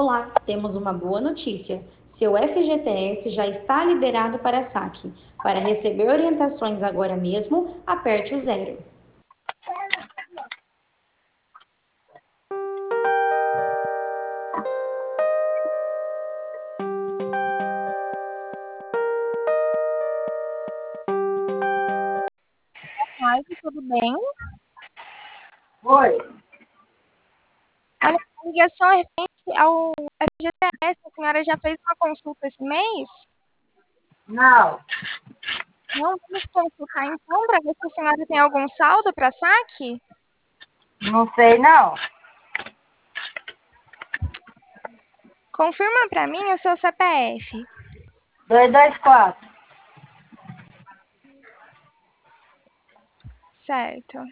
Olá, temos uma boa notícia. Seu FGTS já está liberado para saque. Para receber orientações agora mesmo, aperte o 0. Ai, tudo bem? Oi. Olha, a ligação é referente ao FGTS. A senhora já fez uma consulta esse mês? Não, Não, vamos consultar então para ver se a senhora tem algum saldo para saque? não sei não. Confirma para mim o seu CPF. 224. Certo.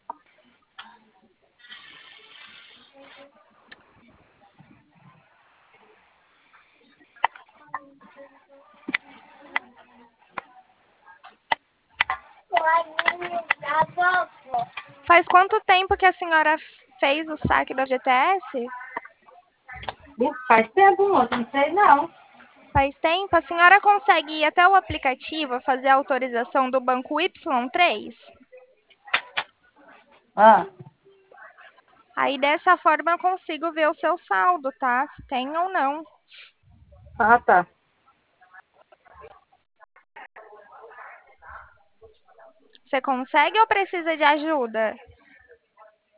Faz quanto tempo que a senhora fez o saque do FGTS? Faz tempo, moço, não sei não. Faz tempo? A senhora consegue ir até o aplicativo fazer a autorização do banco Y3? Ah, Aí dessa forma eu consigo ver o seu saldo, tá? Se tem ou não. tá. Você consegue ou precisa de ajuda?